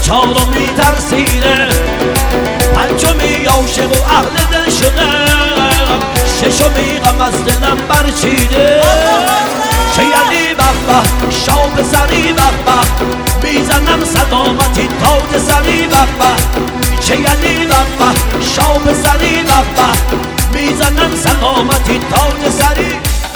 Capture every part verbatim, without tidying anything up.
چهارمی ترسیده، پنجمی عاشق و اهل دل شده، ششمی غم از دلم برچیده. چه یعنی بابا شاب سری بابا، میزنم صدامتی تاج سری بابا. چه یعنی بابا شاب سری بابا، میزنم صدامتی تاج سری.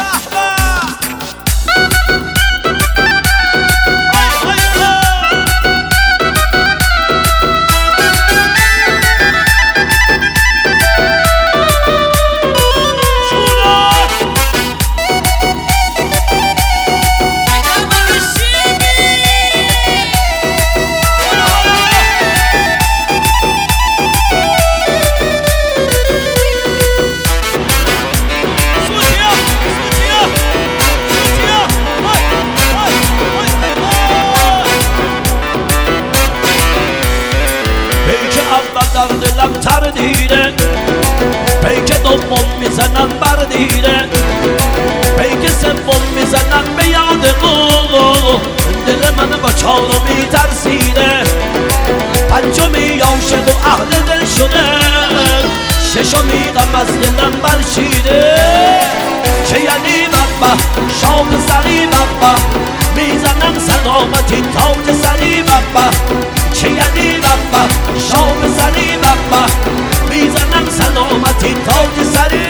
در دلم تردیده، پیک دوم میزنم بردیده، پیک سوم میزنم به یاد او. دل من با چهارمی ترسیده، پنجمی عاشق و اهل دل شده، ششمی غم از دلم برچیده. چه یعنی بابا شام سری بابا، میزنم صدامتی تاج سری بابا. چه یعنی بابا شام سری بابا، میزنم سلامتی تاج سری.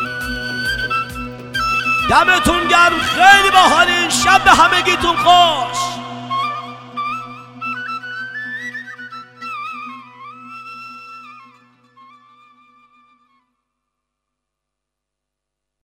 دمتون گرم، خیلی باحالین. شب به همگیتون خوش.